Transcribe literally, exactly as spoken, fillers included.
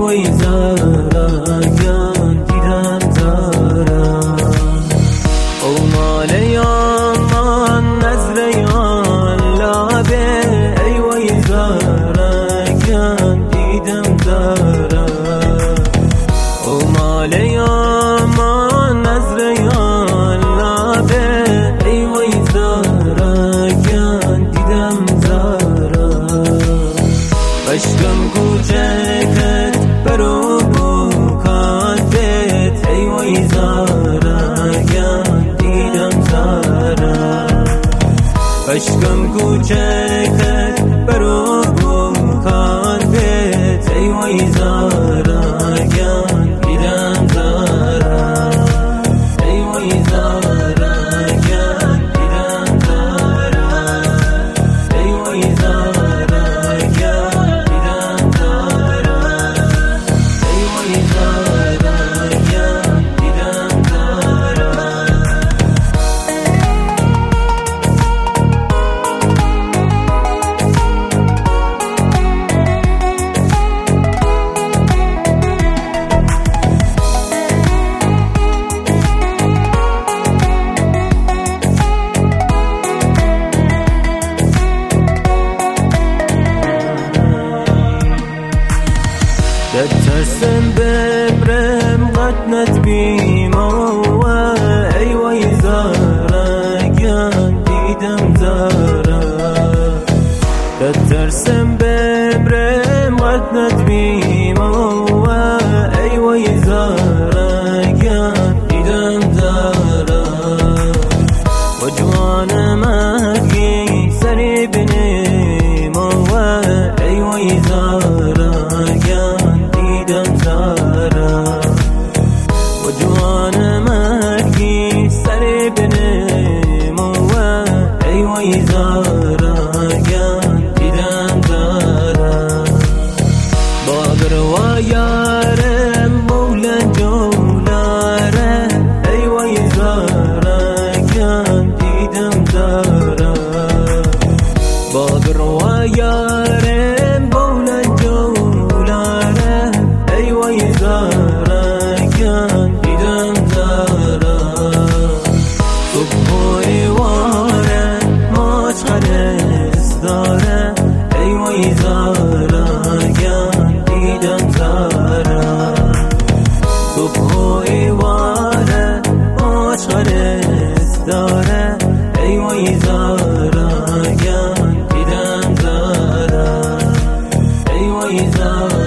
وای زارگان دیدم زارم او مال یامان نظریان لابه ای وای زارگان دیدم زارم او مال یامان نظریان لابه ای وای زارگان دیدم زارم عشقم کوچکت برو بکن بیت ای وای زارگان دیدم زارم عشقم کوچکت برو بکن بیت ای وای زارگان دیدم زارم ای وای زارگان دیدم زارم ای وای زارگان دیدم زارم ای وای زارگان دیدم زارم ترسم ببرم قطنت بیما ای وای زارگان دیدم زارم ترسم ببرم قطنت بیما ای وای زارگان دیدم زارم و جوان مگی سری بنیما ای وای زارگان دیدم زارم و جوان مرگی سر بنمو ای وای زارگان دیدم زارم باگر و یارم مولا جولاره ای وای زارگان دیدم زارم باگر و یارم مولا جولاره ای وای زارگان دیدم زارم صبح و ایواره مشغلس داره ای وای زارگان دیدم زارم صبح و ایواره مشغلس داره ای وای زارگان دیدم زارم ای وای زارگان